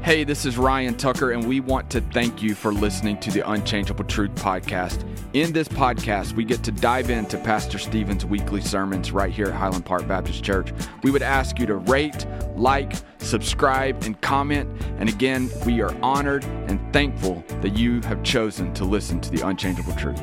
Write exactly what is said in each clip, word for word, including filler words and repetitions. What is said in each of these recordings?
Hey, this is Ryan Tucker, and we want to thank you for listening to the Unchangeable Truth podcast. In this podcast, we get to dive into Pastor Stephen's weekly sermons right here at Highland Park Baptist Church. We would ask you to rate, like, subscribe, and comment. And again, we are honored and thankful that you have chosen to listen to the Unchangeable Truth.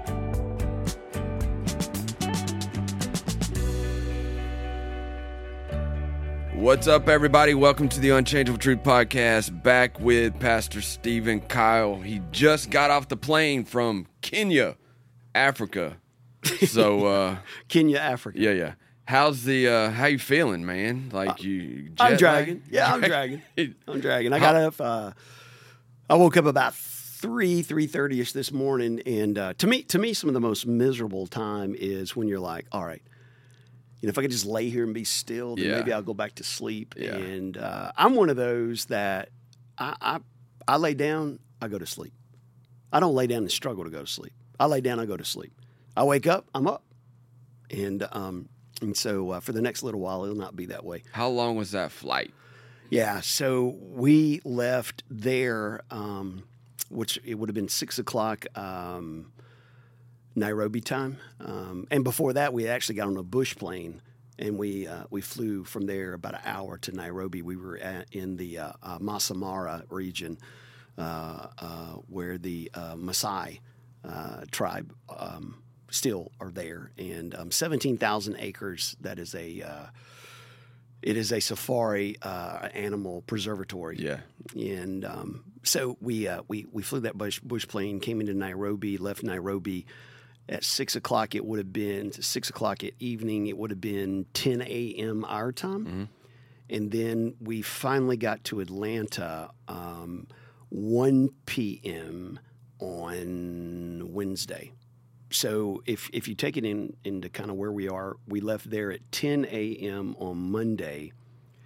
What's up, everybody? Welcome to the Unchangeable Truth podcast. Back with Pastor Stephen Kyle. He just got off the plane from Kenya, Africa. So, uh, Kenya, Africa. Yeah, yeah. How's the? Uh, how you feeling, man? Like you? Jet I'm dragging. lag? Yeah, I'm dragging. I'm dragging. I got up. Uh, I woke up about three, three thirty ish this morning, and uh, to me, to me, some of the most miserable time is when you're like, all right. You know, if I could just lay here and be still, then Yeah. maybe I'll go back to sleep. Yeah. And uh, I'm one of those that I, I I lay down, I go to sleep. I don't lay down and struggle to go to sleep. I lay down, I go to sleep. I wake up, I'm up. And um, and so uh, for the next little while, it'll not be that way. How long was that flight? Yeah, so we left there, um, which it would have been six o'clock um, Nairobi time, um, and before that, we actually got on a bush plane, and we uh, we flew from there about an hour to Nairobi. We were at, in the uh, uh, Masai Mara region, uh, uh, where the uh, Maasai uh, tribe um, still are there, and um, seventeen thousand acres. That is a uh, it is a safari uh, animal preservatory. Yeah. And um, so we uh, we we flew that bush bush plane, came into Nairobi, left Nairobi. At six o'clock, it would have been six o'clock at evening. It would have been ten a.m. our time, Mm-hmm. and then we finally got to Atlanta um, one p.m. on Wednesday. So if if you take it in into kind of where we are, we left there at ten a.m. on Monday,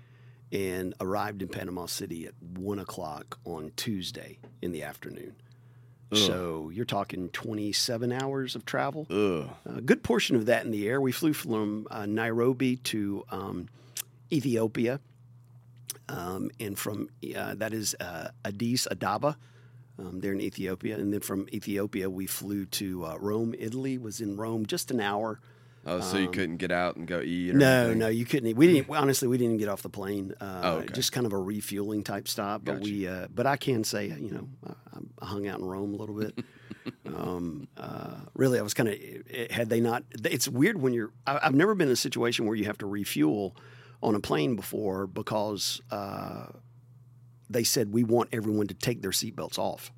and arrived in Panama City at one o'clock on Tuesday in the afternoon. Ugh. So you're talking twenty-seven hours of travel. Ugh. A good portion of that in the air. We flew from uh, Nairobi to um, Ethiopia, um, and from uh, that is uh, Addis Ababa. Um, there in Ethiopia, and then from Ethiopia we flew to uh, Rome, Italy. Was in Rome just an hour. Oh, so you couldn't get out and go eat? Or No, anything? no, you couldn't. We didn't. Honestly, we didn't get off the plane. Uh, Oh, okay. Just kind of a refueling type stop. But Gotcha. we. Uh, but I can say, you know, I, I hung out in Rome a little bit. um, uh, really, I was kind of. Had they not, it's weird when you're. I, I've never been in a situation where you have to refuel on a plane before because uh, they said we want everyone to take their seatbelts off.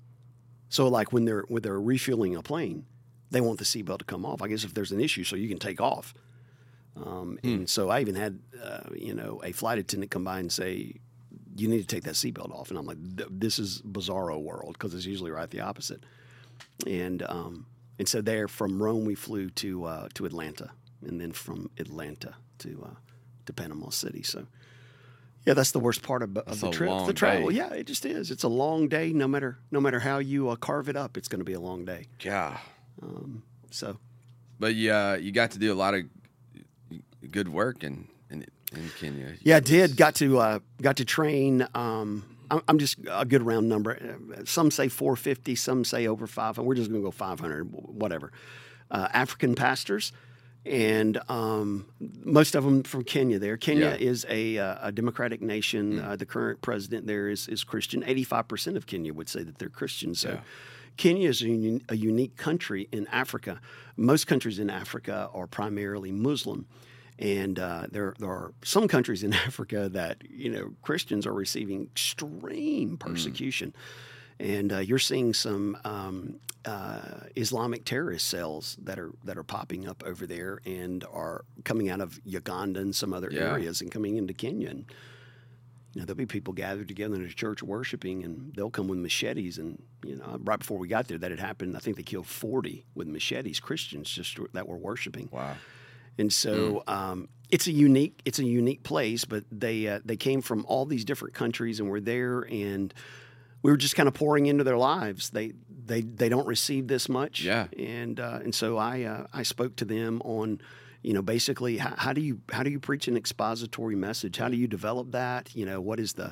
So, like when they're when they're refueling a plane, they want the seatbelt to come off. I guess if there's an issue, so you can take off. Um, Hmm. And so I even had, uh, you know, a flight attendant come by and say, "You need to take that seatbelt off." And I'm like, "This is bizarro world," because it's usually right the opposite. And um, and so there from Rome we flew to uh, to Atlanta, and then from Atlanta to uh, to Panama City. So. Yeah, that's the worst part of, of That's the a trip. long The travel, day. yeah, it just is. It's a long day. No matter no matter how you uh, carve it up, it's going to be a long day. Yeah. Um, so, But yeah, you got to do a lot of good work in in, in Kenya. yeah, I did. Got to uh, got to train. Um, I'm, I'm just a good round number. Some say four fifty, some say over five hundred. We're just going to go five hundred, whatever. Uh, African pastors. And um, most of them from Kenya there. Kenya Yeah. is a, uh, a democratic nation. Mm. Uh, the current president there is, is Christian. eighty-five percent of Kenya would say that they're Christian. So Yeah. Kenya is a, uni- a unique country in Africa. Most countries in Africa are primarily Muslim. And uh, there, there are some countries in Africa that, you know, Christians are receiving extreme persecution. And uh, you're seeing some um, uh, Islamic terrorist cells that are that are popping up over there and are coming out of Uganda and some other Yeah. areas and coming into Kenya. And you know, there'll be people gathered together in a church worshiping, and they'll come with machetes. And you know, right before we got there, that had happened. I think they killed forty with machetes, Christians just that were worshiping. Wow. And so um, it's a unique it's a unique place, but they uh, they came from all these different countries and were there, and we were just kind of pouring into their lives. They they they don't receive this much, Yeah. And uh, and so I uh, I spoke to them on, you know, basically how, how do you how do you preach an expository message? How do you develop that? You know, what is the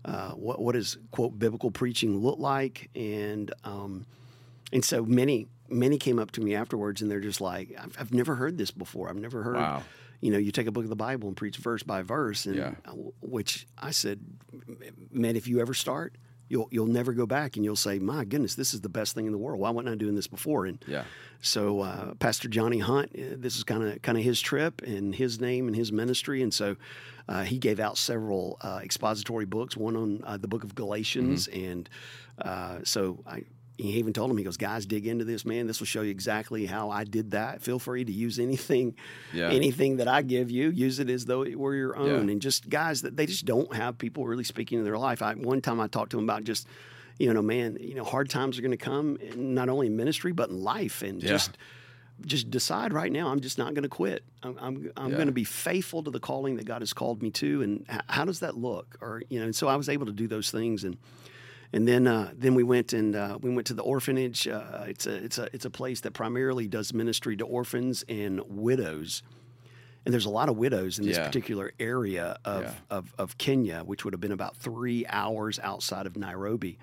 uh, what what does quote biblical preaching look like, and um, and so many many came up to me afterwards, and they're just like, I've, I've never heard this before. I've never heard. Wow. You know, you take a book of the Bible and preach verse by verse, and Yeah. which I said, man, if you ever start, you'll you'll never go back, and you'll say, my goodness, this is the best thing in the world. Why wasn't I doing this before? And Yeah. so uh, Pastor Johnny Hunt, uh, this is kind of kind of his trip and his name and his ministry, and so uh, he gave out several uh, expository books, one on uh, the book of Galatians, Mm-hmm. and uh, so I. He even told him, he goes, guys, dig into this, man. This will show you exactly how I did that. Feel free to use anything, Yeah. anything that I give you. Use it as though it were your own. Yeah. And just guys that they just don't have people really speaking in their life. I, one time I talked to him about just, you know, man, you know, hard times are going to come, not only in ministry but in life, and Yeah. just just decide right now, I'm just not going to quit. I'm I'm, I'm Yeah. going to be faithful to the calling that God has called me to. And h- how does that look? Or you know, and so I was able to do those things. And And then, uh, then we went and uh, we went to the orphanage. Uh, it's a it's a it's a place that primarily does ministry to orphans and widows. And there's a lot of widows in this Yeah. particular area of, Yeah. of of Kenya, which would have been about three hours outside of Nairobi.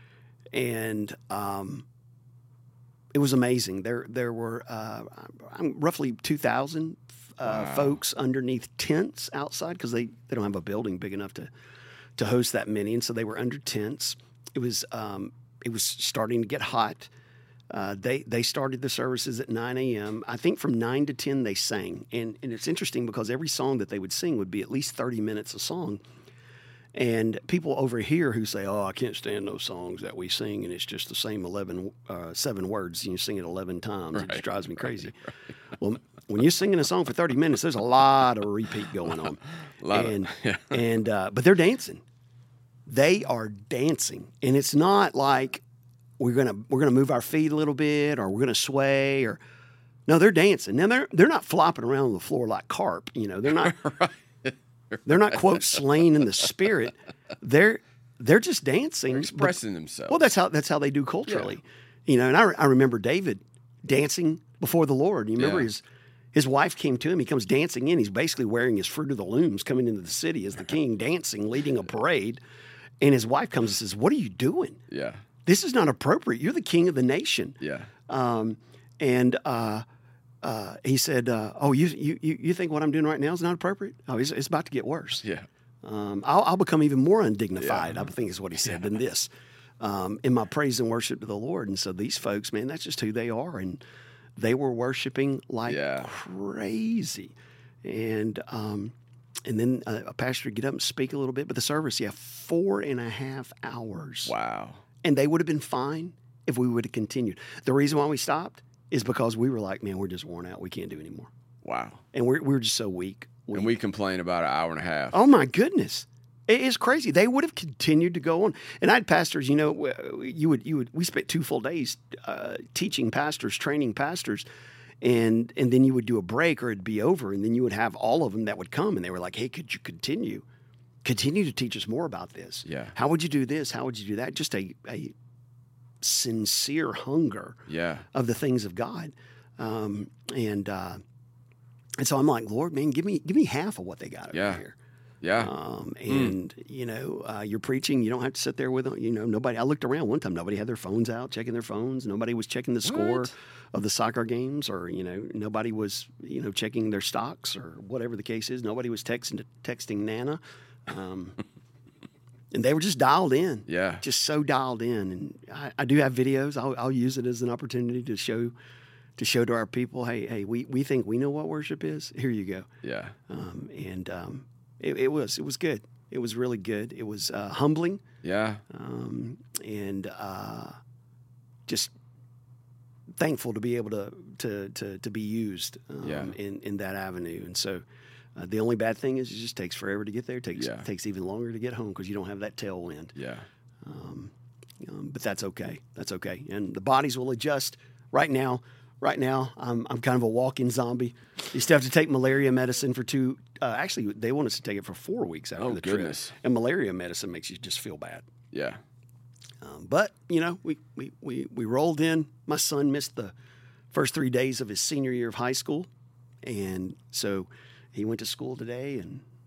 And um, it was amazing. There there were uh, roughly two thousand uh, Wow. folks underneath tents outside, because they, they don't have a building big enough to to host that many, and so they were under tents. It was um, it was starting to get hot. Uh, they they started the services at nine a.m. I think from nine to ten they sang, and and it's interesting because every song that they would sing would be at least thirty minutes a song. And people over here who say, "Oh, I can't stand those songs that we sing, and it's just the same eleven uh, seven words, and you sing it eleven times. It Right, just drives me crazy." right, right. Well, when you're singing a song for thirty minutes, there's a lot of repeat going on, A lot of- and yeah. and uh, but they're dancing. They are dancing, and it's not like we're gonna we're gonna move our feet a little bit, or we're gonna sway, or no, they're dancing. Now they're they're not flopping around on the floor like carp. You know, they're not they're not quote slain in the spirit. They're they're just dancing, Expressing themselves. well, that's how that's how they do culturally, you know. And I, I remember David dancing before the Lord. You remember Yeah. his his wife came to him. He comes dancing in. He's basically wearing his fruit of the looms, coming into the city as the king, dancing, leading a parade. And his wife comes and says, "What are you doing? Yeah. This is not appropriate. You're the king of the nation." Yeah. Um, and uh, uh, he said, uh, "Oh, you, you you think what I'm doing right now is not appropriate? Oh, it's, it's about to get worse. Yeah. Um, I'll, I'll become even more undignified." I think is what he said than this um, in my praise and worship to the Lord. And so these folks, man, that's just who they are, and they were worshiping like Yeah. crazy. And um, and then uh, a pastor would get up and speak a little bit, but the service, yeah, four and a half hours. Wow. And they would have been fine if we would have continued. The reason why we stopped is because we were like, man, we're just worn out. We can't do anymore. Wow. And we're, we're just so weak. And we complain about an hour and a half. Oh, my goodness. It is crazy. They would have continued to go on. And I had pastors, you know, you would, you would, we spent two full days uh, teaching pastors, training pastors. And and then you would do a break or it'd be over. And then you would have all of them that would come. And they were like, hey, could you continue? Continue to teach us more about this. Yeah. How would you do this? How would you do that? Just a, a sincere hunger Yeah. of the things of God. Um, and uh, and so I'm like, Lord, man, give me give me half of what they got over Yeah. here. Yeah. Um, and you know, uh, you're preaching. You don't have to sit there with them. You know, nobody. I looked around one time. Nobody had their phones out, checking their phones. Nobody was checking the score What? of the soccer games, or you know, nobody was you know checking their stocks or whatever the case is. Nobody was texting texting Nana, um, and they were just dialed in. Yeah. just so dialed in. And I, I do have videos. I'll, I'll use it as an opportunity to show to show to our people, hey, hey, we we think we know what worship is. Here you go. Yeah. Um, and um, it, it was it was good. It was really good. It was uh, humbling Yeah. um, and uh, just thankful to be able to to to, to be used um, Yeah. in in that avenue. And so uh, the only bad thing is it just takes forever to get there. It takes Yeah. takes even longer to get home because you don't have that tailwind. Yeah. Um, but that's okay. That's okay. And the bodies will adjust. Right now, right now, I'm I'm kind of a walking zombie. You still have to take malaria medicine for two. Uh, actually, they want us to take it for four weeks after Oh, the goodness. trip. And malaria medicine makes you just feel bad. Yeah. Um, but you know, we, we we we rolled in. My son missed the first three days of his senior year of high school, and so he went to school today, and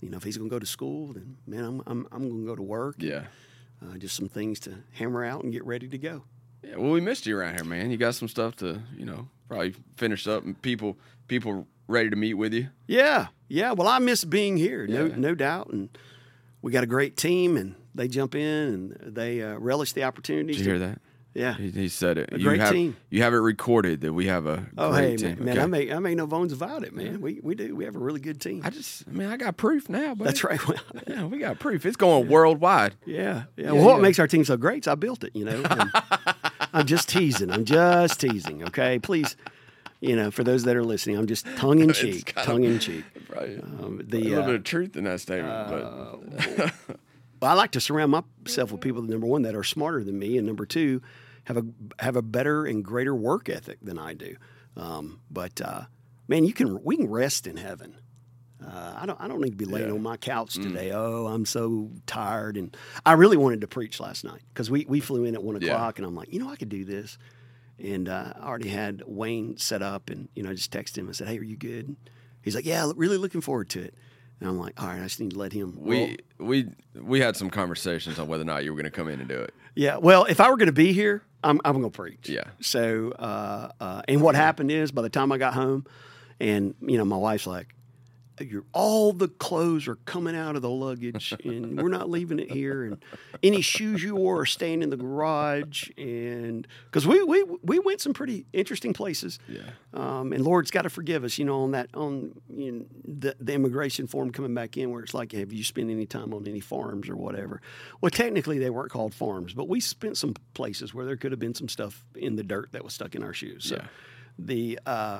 You know, if he's going to go to school, then man, I'm I'm I'm going to go to work. Yeah. Uh, just some things to hammer out and get ready to go. Yeah. Well, we missed you around here, man. You got some stuff to, you know, probably finish up, and people people ready to meet with you. Yeah, yeah. Well, I miss being here, no Yeah. no doubt, and we got a great team, and they jump in and they uh, relish the opportunities. Did you hear that? Yeah. He, he said it. A you great have, team. You have it recorded that we have a Oh, great hey, team. man, Okay. I make I make no bones about it, man. We we do. We have a really good team. I just, I mean, I got proof now, buddy. That's right. Yeah, we got proof. It's going worldwide. Yeah, yeah. Yeah, Well, what yeah. makes our team so great is I built it. You know, And I'm just teasing. I'm just teasing. Okay, please. You know, for those that are listening, I'm just tongue in cheek, kind of- tongue in cheek. Right. Um, a the little uh, bit of truth in that statement, uh, but well, I like to surround myself with people, number one, that are smarter than me, and number two, have a have a better and greater work ethic than I do. Um, but uh, man, you can we can rest in heaven. Uh, I don't I don't need to be laying Yeah. on my couch today. Oh, I'm so tired, and I really wanted to preach last night because we we flew in at one Yeah. o'clock, and I'm like, you know, I could do this. And uh, I already had Wayne set up, and you know, I just texted him. I said, "Hey, are you good?" He's like, "Yeah, really looking forward to it." And I'm like, "All right, I just need to let him." we we we had some conversations on whether or not you were going to come in and do it. Yeah, well, if I were going to be here, I'm I'm going to preach. Yeah. So, uh, uh, and what happened is, by the time I got home, and you know, my wife's like, "You're all the clothes are coming out of the luggage, and we're not leaving it here. And any shoes you wore are staying in the garage." And because we we we went some pretty interesting places. Yeah. Um, and Lord's got to forgive us, you know, on that on you know, the the immigration form coming back in, where it's like, have you spent any time on any farms or whatever? Well, technically they weren't called farms, but we spent some places where there could have been some stuff in the dirt that was stuck in our shoes. So Yeah. the uh,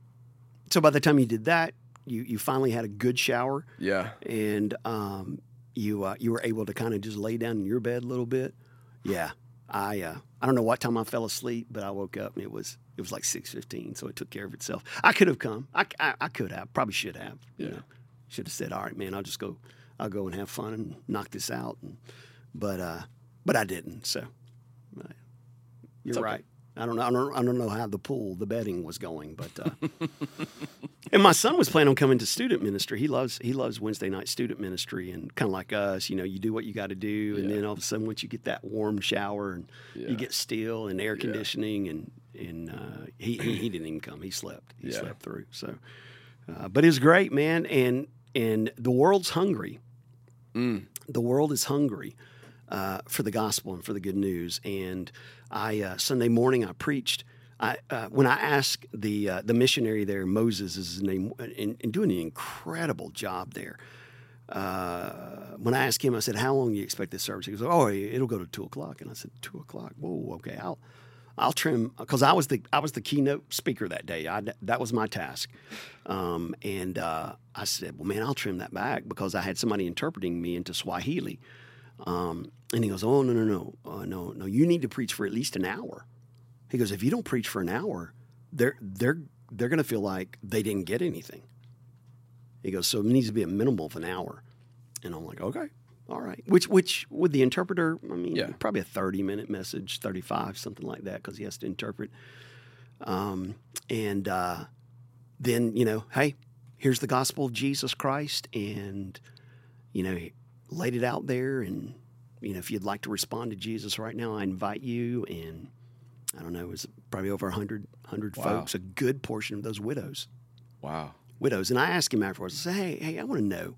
so by the time you did that, you you finally had a good shower, Yeah. and um, you uh, you were able to kind of just lay down in your bed a little bit. Yeah, I uh, I don't know what time I fell asleep, but I woke up and it was it was like six fifteen, so it took care of itself. I could have come. I, I, I could have. Probably should have. You Yeah. know, should have said, "All right, man, I'll just go. I'll go and have fun and knock this out." And, but uh, but I didn't. So uh, you're okay. right. I don't know. I don't. I don't know how the pool, the betting was going, but. Uh, And my son was planning on coming to student ministry. He loves he loves Wednesday night student ministry, and kind of like us, you know, you do what you got to do, and Yeah. then all of a sudden, once you get that warm shower and Yeah. you get still and air conditioning, and and uh, he, he he didn't even come. He slept. He Yeah. slept through. So, uh, but it was great, man. And and the world's hungry. Mm. The world is hungry uh, for the gospel and for the good news. And I uh, Sunday morning I preached. I, uh, when I asked the uh, the missionary there, Moses is his name, and, and doing an incredible job there. Uh, when I asked him, I said, "How long do you expect this service?" He goes, "Oh, it'll go to two o'clock." And I said, two o'clock? Whoa, okay. I'll I'll trim," because I was the I was the keynote speaker that day. I, that was my task. Um, and uh, I said, "Well, man, I'll trim that back," because I had somebody interpreting me into Swahili. Um, and he goes, "Oh, no, no, no, uh, no, no. You need to preach for at least an hour." He goes, "If you don't preach for an hour, they're they're they're going to feel like they didn't get anything." He goes, "So it needs to be a minimum of an hour." And I'm like, "Okay, all right." Which which with the interpreter, I mean, Yeah. probably a thirty minute message, thirty-five, something like that, because he has to interpret. Um, and uh, then you know, hey, here's the gospel of Jesus Christ, and you know, he laid it out there, and you know, if you'd like to respond to Jesus right now, I invite you. And I don't know, it was probably over one hundred, one hundred Wow. folks, a good portion of those widows. Wow. Widows. And I asked him afterwards, I said, hey, hey, I want to know,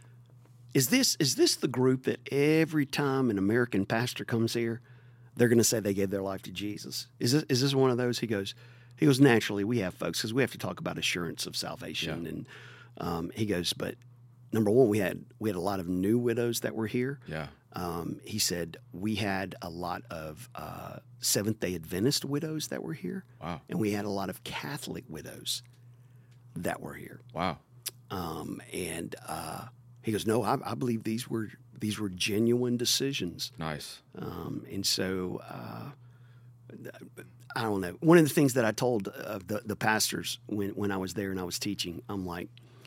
is this is this the group that every time an American pastor comes here, they're going to say they gave their life to Jesus? Is this, is this one of those? He goes, he goes, naturally, we have folks, because we have to talk about assurance of salvation. Yeah. And um, he goes, but number one, we had we had a lot of new widows that were here. Yeah. Um, he said we had a lot of uh, Seventh-day Adventist widows that were here, Wow. and we had a lot of Catholic widows that were here. Wow. Um, and uh, he goes, "No, I, I believe these were these were genuine decisions." Nice. Um, and so uh, I don't know. One of the things that I told uh, the the pastors when when I was there and I was teaching, I'm like,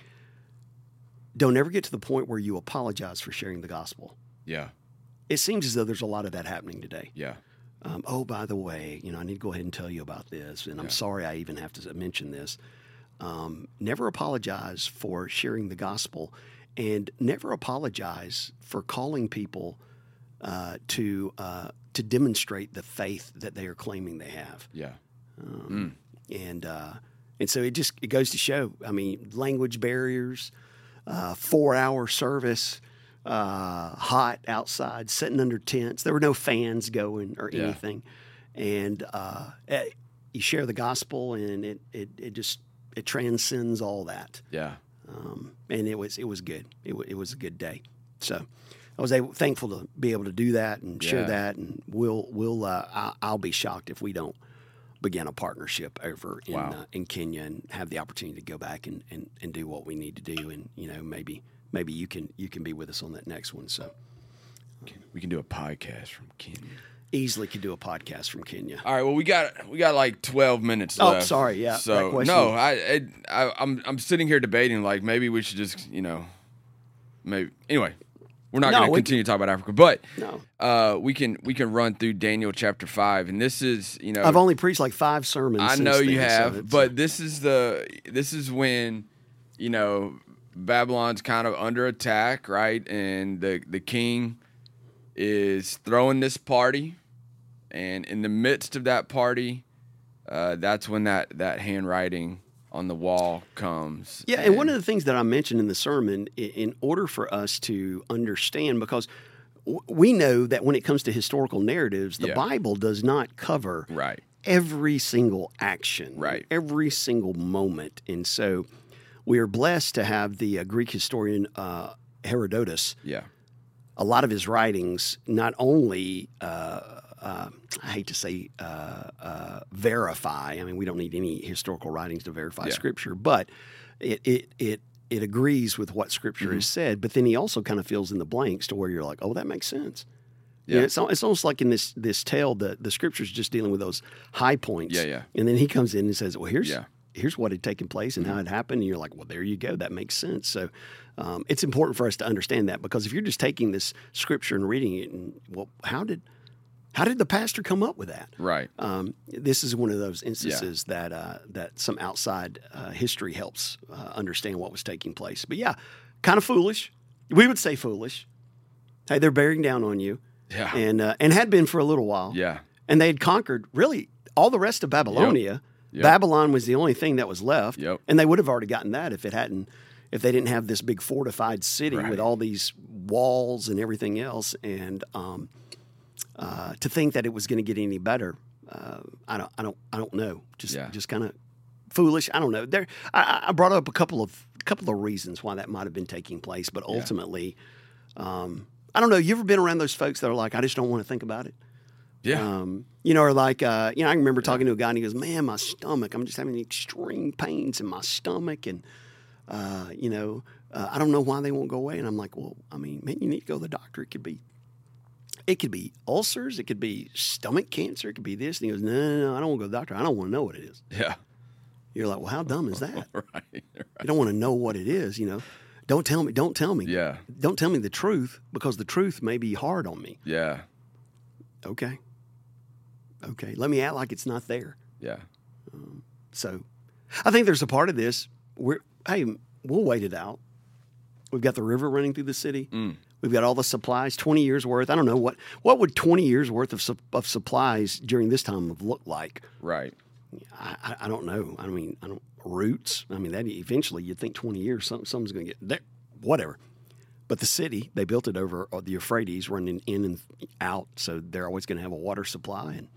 don't ever get to the point where you apologize for sharing the gospel. Yeah. It seems as though there's a lot of that happening today. Yeah. Um, oh, by the way, you know, I need to go ahead and tell you about this, and I'm Yeah. sorry I even have to mention this. Um, never apologize for sharing the gospel, and never apologize for calling people uh, to uh, to demonstrate the faith that they are claiming they have. Yeah. Um, mm. And uh, and so it just it goes to show. I mean, language barriers, uh, four hour service, uh, hot outside, sitting under tents. There were no fans going or Yeah. anything, and uh, it, you share the gospel, and it it, it just it transcends all that. Yeah. Um, and it was it was good. It, w- it was a good day. So I was able, thankful to be able to do that and share Yeah. that. And we'll we'll uh, I, I'll be shocked if we don't begin a partnership over in Wow. uh, in Kenya and have the opportunity to go back and, and, and do what we need to do. And you know maybe maybe you can you can be with us on that next one. So We can do a podcast from Kenya. easily could do a podcast from Kenya. All right. Well, we got we got like twelve minutes Oh, left. sorry, yeah, that So question- no, I, I I I'm I'm sitting here debating like maybe we should just you know maybe anyway we're not No, going to we- continue to talk about Africa, but No. uh, we can we can run through Daniel chapter five, and this is you know I've only preached like five sermons. I since know you then, so have, it's- but this is the this is when you know Babylon's kind of under attack, right? And the the king is throwing this party, and in the midst of that party, uh, that's when that that handwriting on the wall comes. Yeah, and one of the things that I mentioned in the sermon, i- in order for us to understand, because w- we know that when it comes to historical narratives, the Yeah. Bible does not cover right, every single action, Right. every single moment. And so we are blessed to have the uh, Greek historian uh, Herodotus. yeah, A lot of his writings not only, uh, uh, I hate to say, uh, uh, verify. I mean, we don't need any historical writings to verify Yeah. Scripture, but it it it it agrees with what Scripture Mm-hmm. has said. But then he also kind of fills in the blanks to where you're like, oh, that makes sense. Yeah. You know, it's al- it's almost like in this this tale, the the Scripture's just dealing with those high points. Yeah, yeah. And then he comes in and says, well, here's. Yeah. Here's what had taken place and how it happened. And you're like, well, there you go. That makes sense. So um, it's important for us to understand that, because if you're just taking this scripture and reading it, and well, how did how did the pastor come up with that? right, Um, this is one of those instances that uh, that some outside uh, history helps uh, understand what was taking place. But yeah, kind of foolish. We would say foolish. Hey, they're bearing down on you, yeah, and uh, and had been for a little while. yeah, And they had conquered really all the rest of Babylonia. Yep. Babylon was the only thing that was left. Yep. And they would have already gotten that if it hadn't, if they didn't have this big fortified city Right. with all these walls and everything else. And um, uh, to think that it was going to get any better, uh, I don't, I don't, I don't know. Just, Yeah. just kind of foolish. I don't know. There, I, I brought up a couple of, couple of reasons why that might have been taking place, but ultimately, um, I don't know. You ever been around those folks that are like, I just don't want to think about it? yeah, Um, you know, or like, uh, you know, I remember talking to a guy and he goes, man, my stomach, I'm just having extreme pains in my stomach. And, uh, you know, uh, I don't know why they won't go away. And I'm like, well, I mean, man, you need to go to the doctor. It could be, it could be ulcers. It could be stomach cancer. It could be this. And he goes, no, no, no, I don't want to go to the doctor. I don't want to know what it is. yeah, You're like, well, how dumb is that? right, right. You don't want to know what it is, you know. Don't tell me, don't tell me. Yeah. Don't tell me the truth, because the truth may be hard on me. yeah, Okay. Okay. Let me act like it's not there. yeah, So I think there's a part of this where, hey, we'll wait it out. We've got the river running through the city. Mm. We've got all the supplies, twenty years worth. I don't know what, what would twenty years worth of, sup- of supplies during this time have looked like? right, I, I, I don't know. I mean, I don't, roots. I mean, that eventually you'd think twenty years, something, something's going to get there, whatever. But the city, they built it over the Euphrates running in and out. So they're always going to have a water supply. And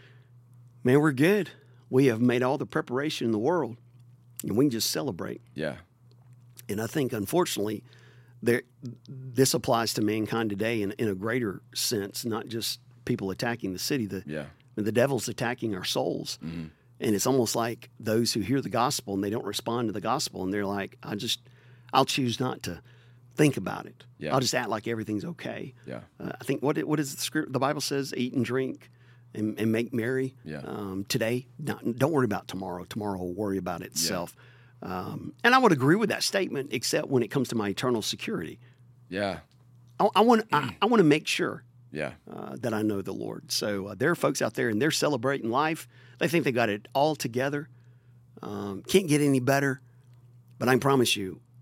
man, we're good. We have made all the preparation in the world, and we can just celebrate. yeah, And I think, unfortunately, there this applies to mankind today in, in a greater sense, not just people attacking the city. The, yeah, the devil's attacking our souls. Mm-hmm. And it's almost like those who hear the gospel and they don't respond to the gospel, and they're like, I just, I'll choose not to think about it. Yeah. I'll just act like everything's okay. yeah, Uh, I think what it- what is the script? The Bible says, eat and drink and, and make merry. Yeah. Um, today, not, don't worry about tomorrow. Tomorrow will worry about itself. Um, and I would agree with that statement, except when it comes to my eternal security. yeah, I, I want I, I want to make sure yeah, uh, that I know the Lord. So uh, there are folks out there and they're celebrating life. They think they got it all together. Um, can't get any better. But I can promise you,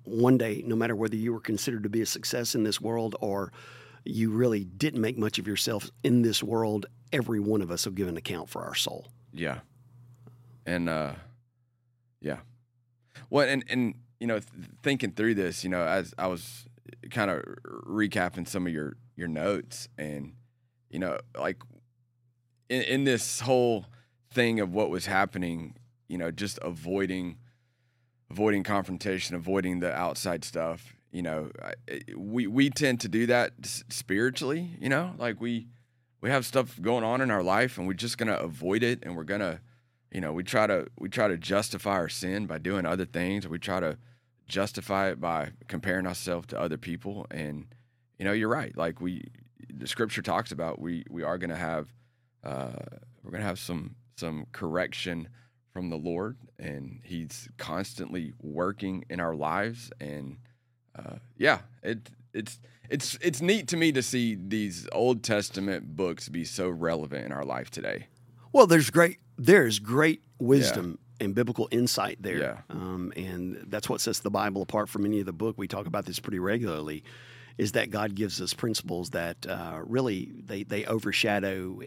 one day, no matter whether you were considered to be a success in this world or you really didn't make much of yourself in this world, every one of us will give an account for our soul. Yeah. And, uh, yeah. Well, and, and, you know, th- thinking through this, you know, as I was kind of recapping some of your, your notes and, you know, like in, in this whole thing of what was happening, you know, just avoiding, avoiding confrontation, avoiding the outside stuff, you know, we, we tend to do that spiritually, you know, like we, we have stuff going on in our life and we're just going to avoid it. And we're going to, you know, we try to, we try to justify our sin by doing other things. We try to justify it by comparing ourselves to other people. And, you know, you're right. Like we, the scripture talks about, we, we are going to have, uh, we're going to have some, some correction from the Lord, and he's constantly working in our lives. And, uh, yeah, it, it's, it's, it's neat to me to see these Old Testament books be so relevant in our life today. Well, there's great, there's great wisdom yeah. and biblical insight there. Yeah. Um, and that's what sets the Bible apart from any of the book. We talk about this pretty regularly, is that God gives us principles that uh, really, they, they overshadow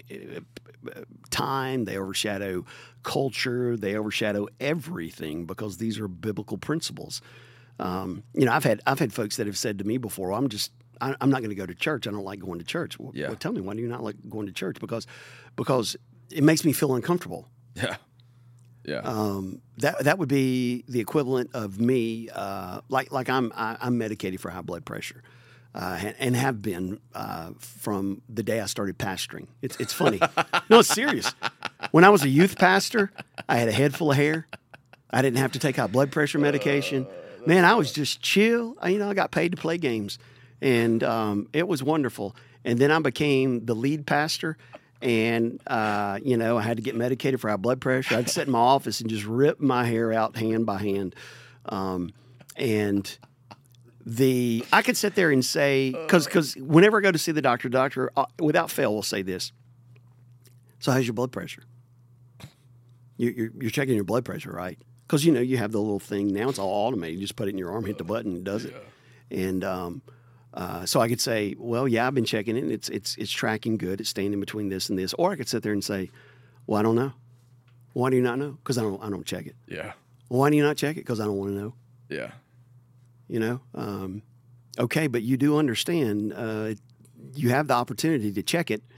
time, they overshadow culture, they overshadow everything because these are biblical principles. Um, you know, I've had I've had folks that have said to me before, well, I'm just I, I'm not going to go to church. I don't like going to church. Well, yeah. well, tell me, why do you not like going to church? Because because it makes me feel uncomfortable. Yeah, yeah. Um, that that would be the equivalent of me, uh, like like I'm I, I'm medicated for high blood pressure, uh, and, and have been uh, from the day I started pastoring. It's it's funny. No, it's serious. When I was a youth pastor, I had a head full of hair. I didn't have to take high blood pressure medication. Man, I was just chill. I, you know, I got paid to play games, and um, it was wonderful. And then I became the lead pastor, and uh, you know, I had to get medicated for high blood pressure. I'd sit in my office and just rip my hair out hand by hand, um, and the I could sit there and say, because because whenever I go to see the doctor, doctor uh, without fail will say this. So how's your blood pressure? You, you're, you're checking your blood pressure, right? Because, you know, you have the little thing now. It's all automated. You just put it in your arm, hit the button, it does it. Yeah. And um, uh, so I could say, well, yeah, I've been checking it. And it's it's it's tracking good. It's staying in between this and this. Or I could sit there and say, well, I don't know. Why do you not know? Because I don't I don't check it. Yeah. Well, why do you not check it? Because I don't want to know. Yeah. You know? Um, okay, but you do understand uh, you have the opportunity to check it.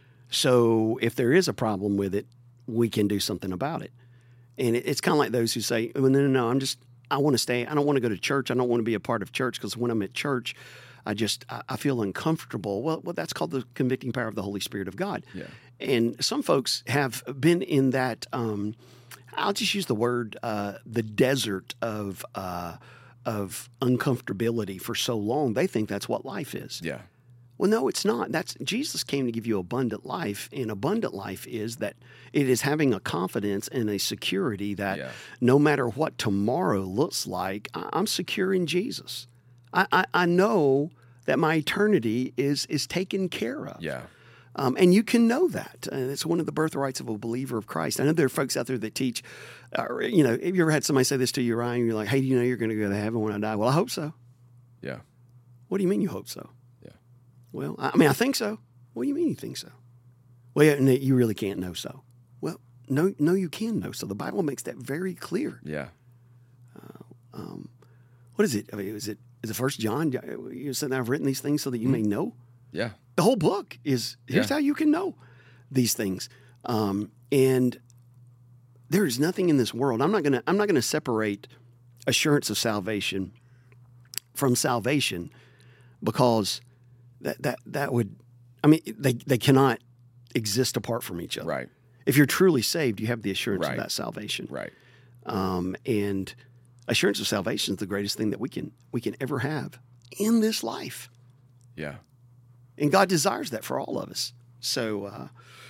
So if there is a problem with it, we can do something about it. And it, it's kind of like those who say, well, no, no, no, I'm just, I want to stay. I don't want to go to church. I don't want to be a part of church because when I'm at church, I just, I, I feel uncomfortable. Well, well, that's called the convicting power of the Holy Spirit of God. Yeah. And some folks have been in that, um, I'll just use the word, uh, the desert of, uh, of uncomfortability for so long. They think that's what life is. Yeah. Well, no, it's not. That's Jesus came to give you abundant life, and abundant life is that it is having a confidence and a security that yeah. no matter what tomorrow looks like, I, I'm secure in Jesus. I, I, I know that my eternity is is taken care of. Yeah. Um, and you can know that. And it's one of the birthrights of a believer of Christ. I know there are folks out there that teach, uh, you know, have you ever had somebody say this to you, Ryan? You're like, hey, do you know you're going to go to heaven when I die? Well, I hope so. Yeah. What do you mean you hope so? Yeah. Well, I mean, I think so. What do you mean you think so? Well, yeah, you really can't know so. Well, no, no, you can know so. The Bible makes that very clear. Yeah. Uh, um, what is it? I mean, is it is it First John? You're saying I've written these things so that you mm-hmm. may know. Yeah. The whole book is here's yeah. how you can know these things. Um, and there is nothing in this world. I'm not gonna I'm not gonna separate assurance of salvation from salvation because that that that would I mean they they cannot exist apart from each other. Right. If you're truly saved, you have the assurance right. of that salvation. Right. Um, and assurance of salvation is the greatest thing that we can we can ever have in this life. Yeah. And God desires that for all of us. So uh,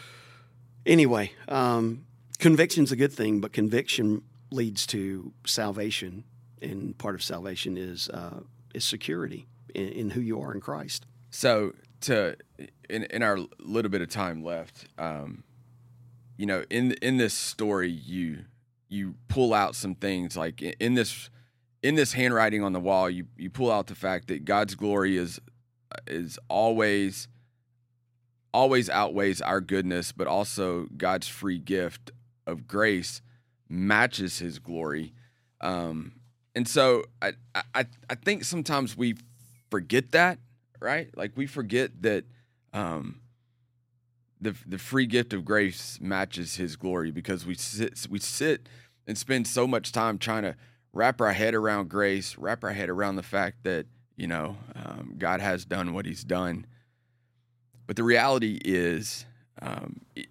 anyway, um, conviction's a good thing, but conviction leads to salvation, and part of salvation is uh, is security in, in who you are in Christ. So to in in our little bit of time left, um, you know, in in this story, you you pull out some things like in this in this handwriting on the wall, you you pull out the fact that God's glory is is always always outweighs our goodness, but also God's free gift of grace matches His glory. Um, and so I, I I think sometimes we forget that, right? Like we forget that um, the the free gift of grace matches His glory because we sit we sit and spend so much time trying to wrap our head around grace, wrap our head around the fact that, you know, um, God has done what He's done. But the reality is, um, it,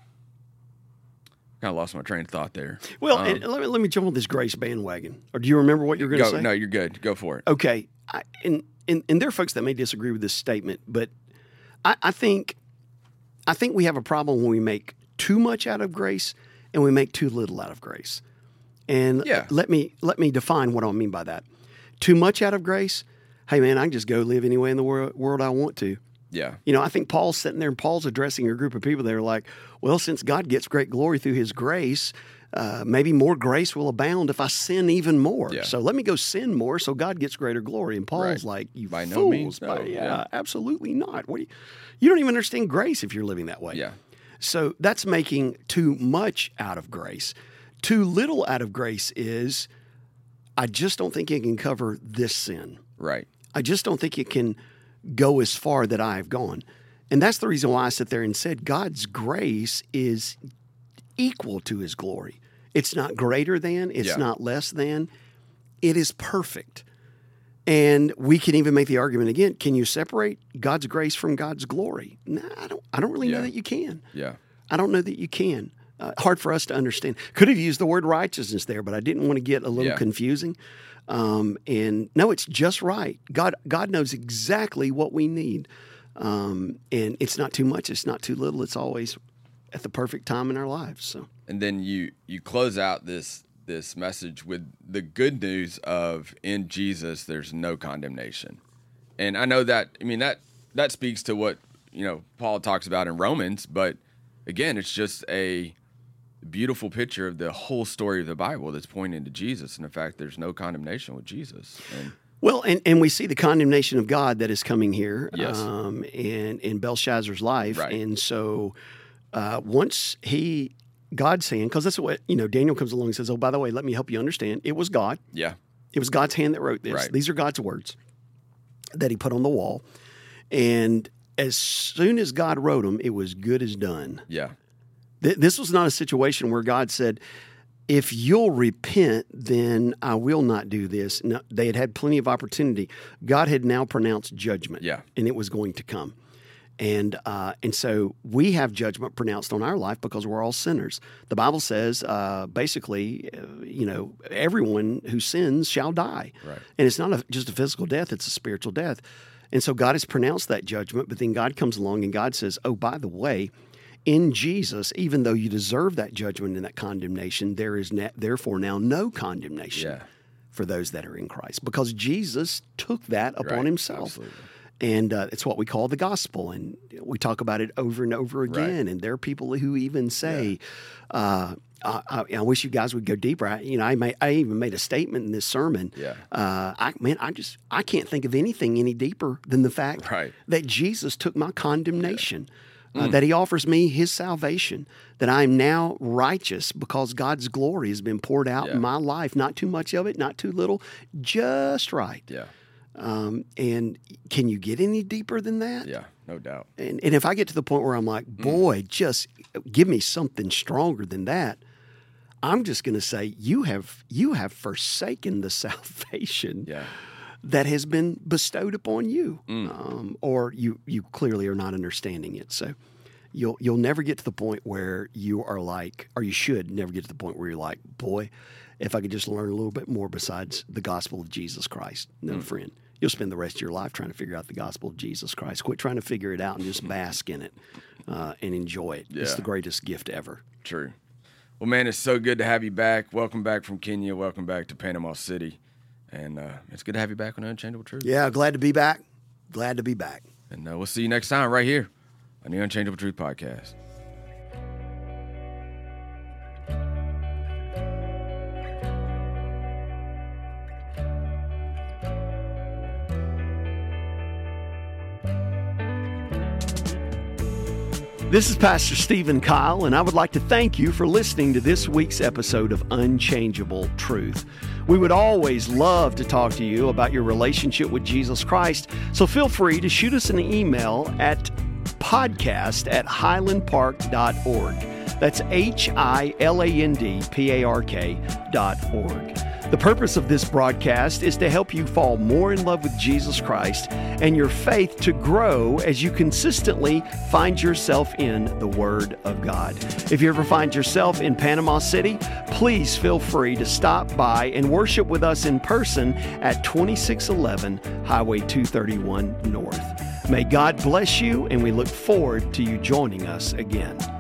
kind of lost my train of thought there. Well, um, and let me let me jump on this grace bandwagon. Or do you remember what you were going to go, say? No, you're good. Go for it. Okay, I, and, and and there are folks that may disagree with this statement, but I, I think I think we have a problem when we make too much out of grace and we make too little out of grace. And Yeah. let me let me define what I mean by that. Too much out of grace. Hey, man, I can just go live any way in the world, world I want to. Yeah. You know, I think Paul's sitting there and Paul's addressing a group of people that are like, well, since God gets great glory through His grace, uh, maybe more grace will abound if I sin even more. Yeah. So let me go sin more so God gets greater glory. And Paul's Right. like, you By no fools. means, no. By- yeah, Yeah. absolutely not. What do you, you don't even understand grace if you're living that way. Yeah. So that's making too much out of grace. Too little out of grace is, I just don't think it can cover this sin. Right. I just don't think it can go as far that I have gone. And that's the reason why I sit there and said God's grace is equal to His glory. It's not greater than, it's Yeah. not less than. It is perfect. And we can even make the argument again, can you separate God's grace from God's glory? No, I don't I don't really Yeah. know that you can. Yeah. I don't know that you can. Uh, hard for us to understand. Could have used the word righteousness there, but I didn't want to get a little Yeah. confusing. Um, and no, it's just right. God, God knows exactly what we need. Um, and it's not too much. It's not too little. It's always at the perfect time in our lives. So, And then you you close out this this message with the good news of in Jesus there's no condemnation. And I know that I mean that that speaks to what, you know, Paul talks about in Romans, but again, it's just a beautiful picture of the whole story of the Bible that's pointing to Jesus and the fact there's no condemnation with Jesus. And well, and, and we see the condemnation of God that is coming here Yes. um, in, in Belshazzar's life. Right. And so uh, once he, God's hand, because that's what, you know, Daniel comes along and says, oh, by the way, let me help you understand. It was God. yeah, It was God's hand that wrote this. Right. These are God's words that He put on the wall. And as soon as God wrote them, it was good as done. yeah, Th- This was not a situation where God said, if you'll repent, then I will not do this. No, they had had plenty of opportunity. God had now pronounced judgment, Yeah. and it was going to come. And uh, and so we have judgment pronounced on our life because we're all sinners. The Bible says, uh, basically, uh, you know, everyone who sins shall die. Right. And it's not a, just a physical death, it's a spiritual death. And so God has pronounced that judgment, but then God comes along and God says, oh, by the way, in Jesus, even though you deserve that judgment and that condemnation, there is na- therefore now no condemnation yeah, for those that are in Christ because Jesus took that upon Right. Himself. Absolutely. And uh, it's what we call the gospel. And we talk about it over and over again. And there are people who even say, uh, I, I, I wish you guys would go deeper. I, you know, I, may, I even made a statement in this sermon. Yeah. Uh, I man, I just I can't think of anything any deeper than the fact Right. that Jesus took my condemnation. Uh, that He offers me His salvation, that I'm now righteous because God's glory has been poured out Yeah. in my life. Not too much of it, not too little, just right. yeah, Um, and can you get any deeper than that? yeah, no doubt. And, and if I get to the point where I'm like, boy, just give me something stronger than that, I'm just going to say you have you have forsaken the salvation Yeah, that has been bestowed upon you, um, or you you clearly are not understanding it. So you'll you'll never get to the point where you are like, or you should never get to the point where you're like, boy, if I could just learn a little bit more besides the gospel of Jesus Christ. No, friend, you'll spend the rest of your life trying to figure out the gospel of Jesus Christ. Quit trying to figure it out and just bask in it uh, and enjoy it. It's Yeah. the greatest gift ever. true. Well, man, it's so good to have you back. Welcome back from Kenya. Welcome back to Panama City. And uh, it's good to have you back on Unchangeable Truth. Yeah, glad to be back. Glad to be back. And uh, we'll see you next time right here on the Unchangeable Truth Podcast. This is Pastor Stephen Kyle, and I would like to thank you for listening to this week's episode of Unchangeable Truth. We would always love to talk to you about your relationship with Jesus Christ, so feel free to shoot us an email at podcast at highland park dot org. That's H I L A N D P A R K dot org. The purpose of this broadcast is to help you fall more in love with Jesus Christ and your faith to grow as you consistently find yourself in the Word of God. If you ever find yourself in Panama City, please feel free to stop by and worship with us in person at twenty-six eleven Highway two thirty-one North. May God bless you, and we look forward to you joining us again.